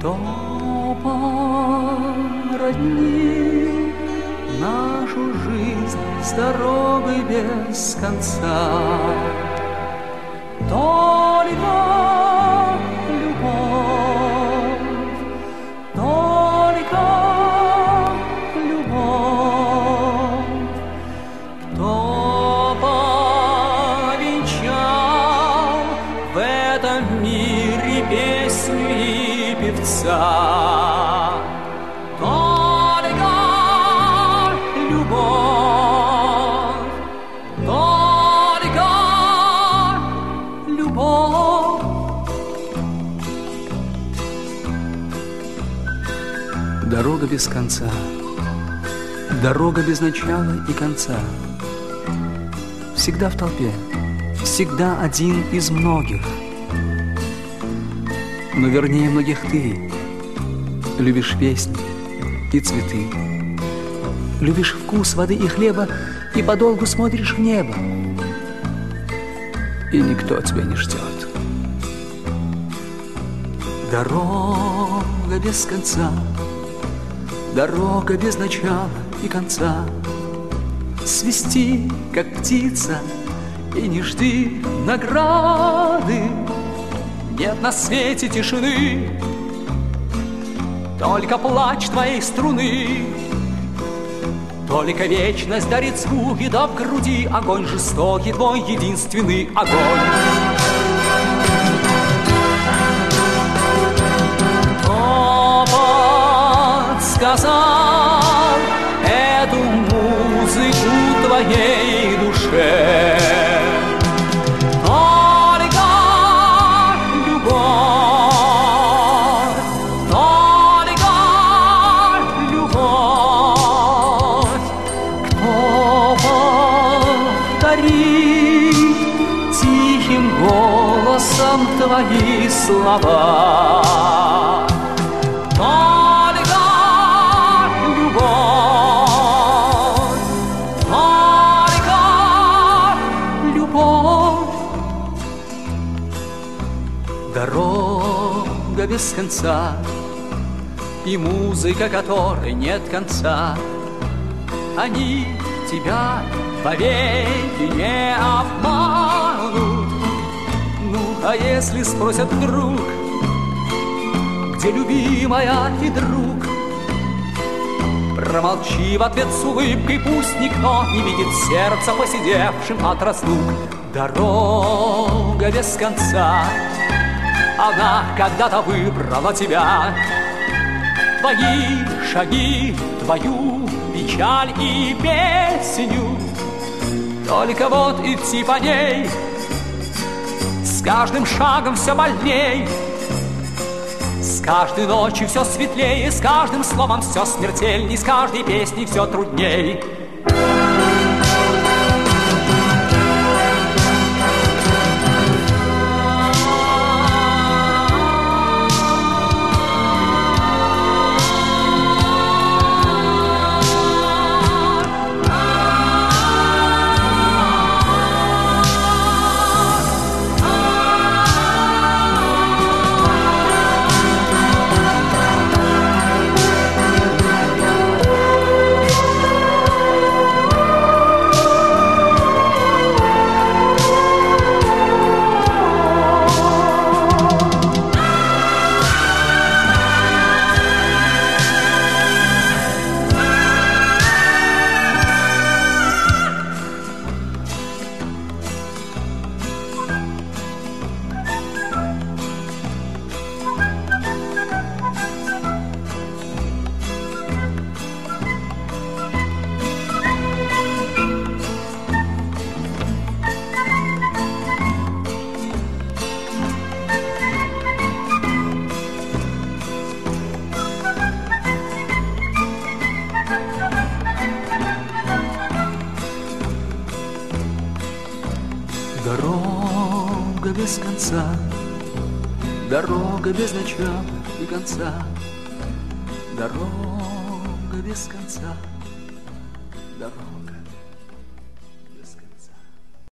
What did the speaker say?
Кто породнил нашу жизнь с дорогой без конца? Только любовь, только любовь. Кто повенчал в этом мире песню и певца? Только любовь, только любовь. Дорога без конца, дорога без начала и конца. Всегда в толпе, всегда один из многих. Но вернее многих ты любишь песни и цветы, любишь вкус воды и хлеба, и подолгу смотришь в небо, и никто тебя не ждет. Дорога без конца, дорога без начала и конца. Свисти, как птица, и не жди награды. Нет на свете тишины, только плач твоей струны. Только вечность дарит звуки, да в груди огонь жестокий, твой единственный огонь. Кто подсказал эту музыку твоей душе? Тихим голосом твои слова. Только любовь, только любовь. Дорога без конца, и музыка, которой нет конца. Они тебя повеки не обманут. Ну, а если спросят вдруг, где любимая и друг, промолчи в ответ с улыбкой, пусть никто не видит сердца, посидевшим от разлук. Дорога без конца, она когда-то выбрала тебя. Твои шаги, твою печаль и песню. Только вот идти по ней с каждым шагом все больней, с каждой ночью все светлее, с каждым словом все смертельней, с каждой песней все трудней. Дорога без конца, дорога без начала и конца, дорога без конца, дорога.